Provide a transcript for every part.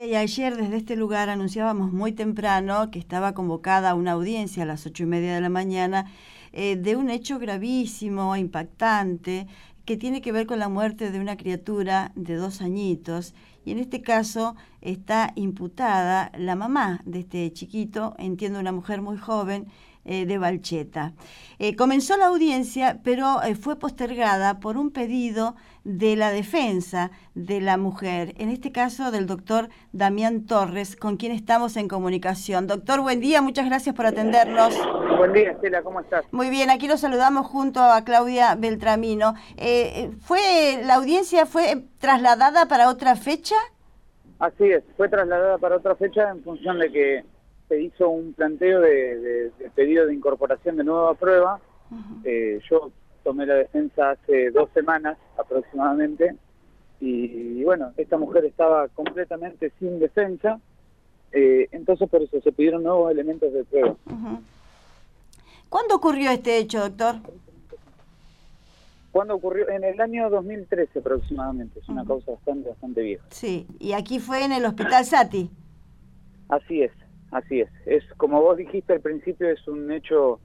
Y ayer desde este lugar anunciábamos muy temprano que estaba convocada una audiencia a las 8:30 de la mañana de un hecho gravísimo, impactante, que tiene que ver con la muerte de una criatura de 2 añitos. Y en este caso está imputada la mamá de este chiquito, entiendo una mujer muy joven, de Valcheta. Comenzó la audiencia, pero fue postergada por un pedido de la defensa de la mujer, en este caso del doctor Damián Torres, con quien estamos en comunicación. Doctor, buen día, muchas gracias por atendernos. Buen día, Estela, ¿cómo estás? Muy bien, aquí los saludamos junto a Claudia Beltramino. ¿La audiencia fue trasladada para otra fecha? Así es, fue trasladada para otra fecha en función de que se hizo un planteo de pedido de incorporación de nueva prueba. Yo tomé la defensa hace 2 semanas aproximadamente y bueno, esta mujer estaba completamente sin defensa, entonces por eso se pidieron nuevos elementos de prueba. ¿Cuándo ocurrió este hecho, doctor? ¿Cuándo ocurrió? En el año 2013 aproximadamente, es una causa bastante vieja. Sí, y aquí fue en el Hospital Sati. Así es. Así es. Es como vos dijiste al principio, es un hecho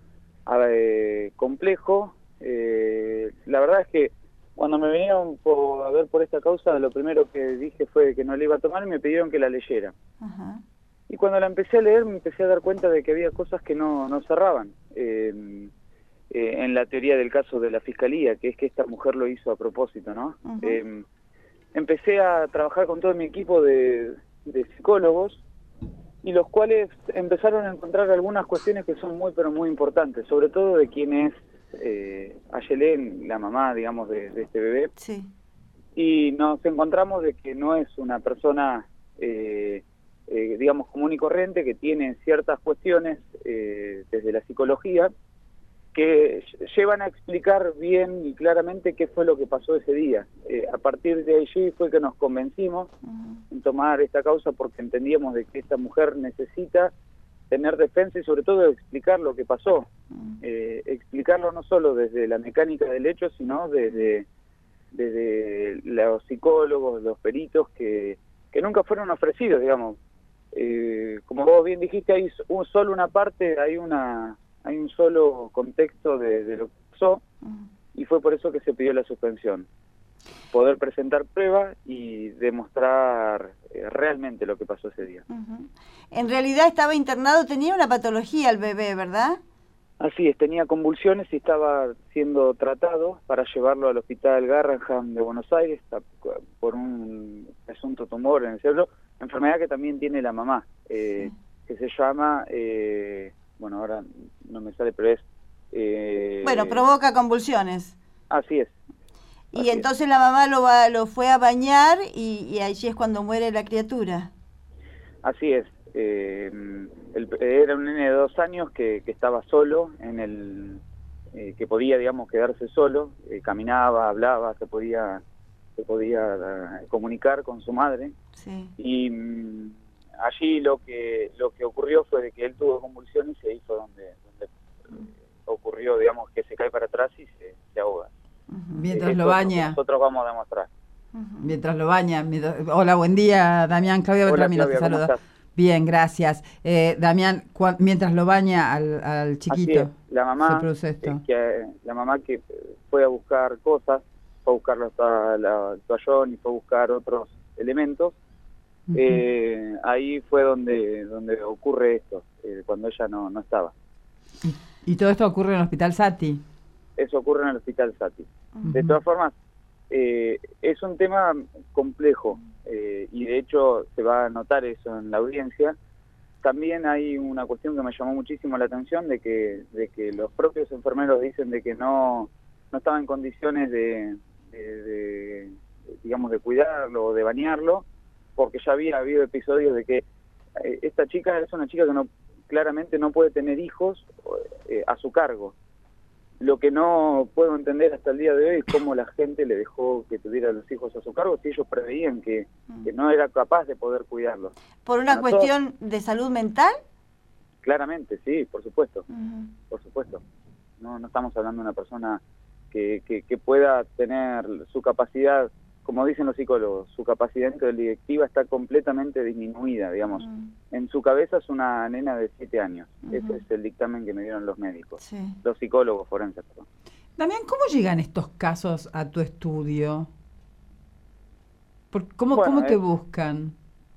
complejo. La verdad es que cuando me vinieron a ver por esta causa, lo primero que dije fue que no la iba a tomar y me pidieron que la leyera. Y cuando la empecé a leer me empecé a dar cuenta de que había cosas que no cerraban. En la teoría del caso de la Fiscalía, que es que esta mujer lo hizo a propósito, ¿no? Empecé a trabajar con todo mi equipo de psicólogos, y los cuales empezaron a encontrar algunas cuestiones que son muy, pero muy importantes, sobre todo de quién es Ayelén, la mamá, digamos, de este bebé. Sí. Y nos encontramos de que no es una persona, digamos, común y corriente, que tiene ciertas cuestiones desde la psicología que llevan a explicar bien y claramente qué fue lo que pasó ese día. A partir de allí fue que nos convencimos en tomar esta causa porque entendíamos de que esta mujer necesita tener defensa y sobre todo explicar lo que pasó. Explicarlo no solo desde la mecánica del hecho, sino desde los psicólogos, los peritos que nunca fueron ofrecidos, digamos. Como vos bien dijiste, hay solo una parte, hay un solo contexto de lo que pasó, y fue por eso que se pidió la suspensión. Poder presentar pruebas y demostrar realmente lo que pasó ese día. En realidad estaba internado, tenía una patología el bebé, ¿verdad? Así es, tenía convulsiones y estaba siendo tratado para llevarlo al hospital Garrahan de Buenos Aires por un presunto tumor en el cerebro, enfermedad que también tiene la mamá, que se llama... bueno, ahora no me sale, pero es... Bueno, provoca convulsiones. Así es. Y entonces la mamá lo fue a bañar y allí es cuando muere la criatura. Así es. Era un nene de 2 años que estaba solo, que podía, digamos, quedarse solo, caminaba, hablaba, se podía comunicar con su madre. Sí. Y allí lo que ocurrió fue de que él tuvo convulsiones y ahí fue donde ocurrió, digamos, que se cae para atrás y se ahoga. Mientras lo baña. Nosotros vamos a demostrar. Mientras lo baña. Hola, buen día, Damián. Claudia Beltramino te saluda. Bien, gracias. Damián, mientras lo baña al chiquito, la mamá, se produce esto. La mamá que fue a buscar cosas, fue a buscar el toallón y fue a buscar otros elementos. Ahí fue donde ocurre esto, cuando ella no estaba. ¿Y todo esto ocurre en el Hospital Sati? Eso ocurre en el Hospital Sati. De todas formas, es un tema complejo, y de hecho se va a notar eso en la audiencia. También hay una cuestión que me llamó muchísimo la atención, de que los propios enfermeros dicen de que no estaba en condiciones digamos, de cuidarlo o de bañarlo, porque ya había habido episodios de que esta chica es una chica que claramente no puede tener hijos a su cargo. Lo que no puedo entender hasta el día de hoy es cómo la gente le dejó que tuviera los hijos a su cargo si ellos preveían que no era capaz de poder cuidarlos. ¿Por una cuestión de salud mental? Claramente, sí, por supuesto. Por supuesto. No estamos hablando de una persona que pueda tener su capacidad como dicen los psicólogos, su capacidad intelectiva está completamente disminuida, digamos. En su cabeza es una nena de 7 años. Ese es el dictamen que me dieron los médicos, los psicólogos forenses. Perdón. Damián, ¿cómo llegan estos casos a tu estudio? ¿Cómo te buscan?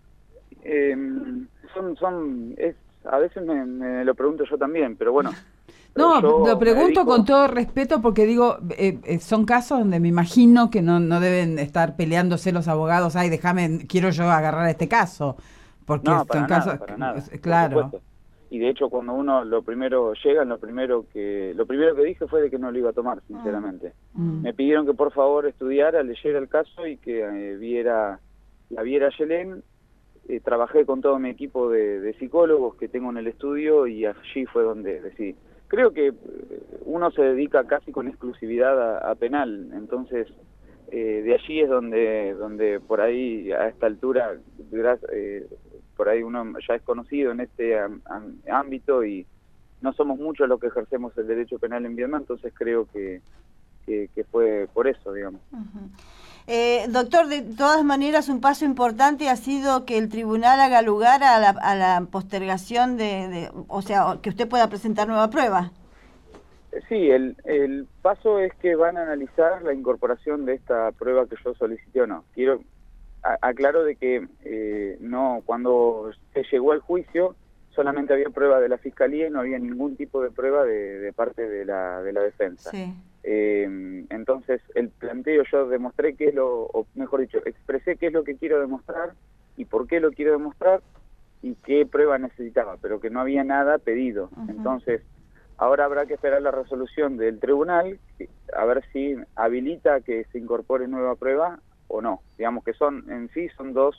A veces me lo pregunto yo también, pero bueno. No, lo pregunto con todo respeto porque digo, son casos donde me imagino que no deben estar peleándose los abogados, quiero yo agarrar este caso, porque no, son casos, para nada, claro. Y de hecho cuando uno lo primero que dije fue de que no lo iba a tomar, sinceramente. Me pidieron que por favor estudiara, leyera el caso y que la viera Yelén. Trabajé con todo mi equipo de psicólogos que tengo en el estudio y allí fue donde decidí. Creo que uno se dedica casi con exclusividad a penal, entonces de allí es donde por ahí a esta altura por ahí uno ya es conocido en este ámbito y no somos muchos los que ejercemos el derecho penal en Viedma, entonces creo que fue por eso, digamos. Doctor, de todas maneras un paso importante ha sido que el tribunal haga lugar a la postergación o sea, que usted pueda presentar nueva prueba. Sí, el paso es que van a analizar la incorporación de esta prueba que yo solicité o no. Aclaro de que no, cuando se llegó al juicio solamente había prueba de la Fiscalía y no había ningún tipo de prueba de parte de la defensa. Sí. Entonces el planteo yo demostré expresé qué es lo que quiero demostrar y por qué lo quiero demostrar y qué prueba necesitaba, pero que no había nada pedido. Entonces ahora habrá que esperar la resolución del tribunal a ver si habilita que se incorpore nueva prueba o no. Digamos que son dos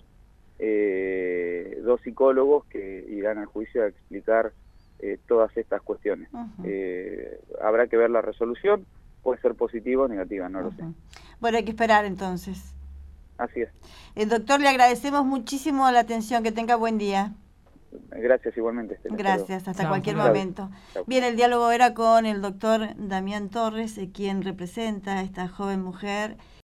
psicólogos que irán al juicio a explicar todas estas cuestiones. Habrá que ver la resolución. Puede ser positiva o negativa, no lo sé. Bueno, hay que esperar entonces. Así es. Doctor, le agradecemos muchísimo la atención. Que tenga buen día. Gracias, igualmente. Estela. Gracias, hasta cualquier momento. Chau. Bien, el diálogo era con el doctor Damián Torres, quien representa a esta joven mujer